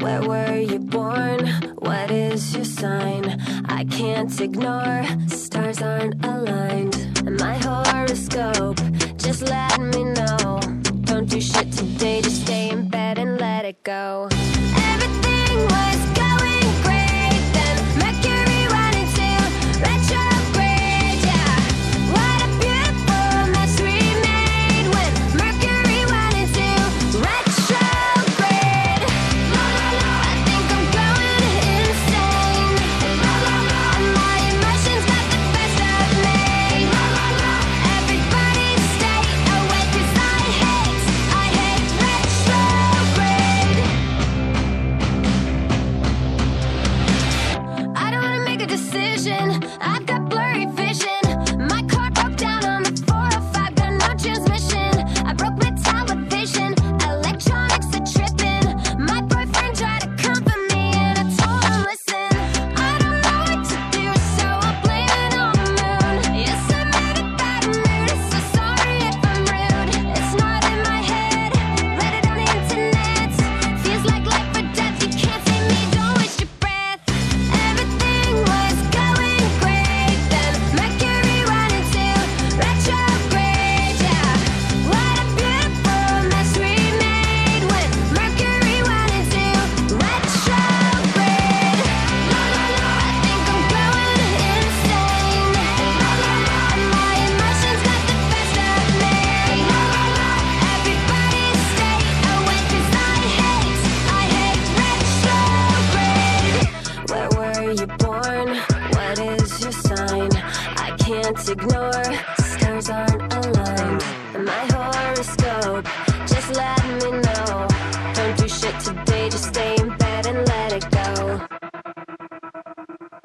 Where were you born? What is your sign? I can't ignore, stars aren't aligned. My horoscope, just let me know. Don't do shit today, just stay in bed and let it go. Everything was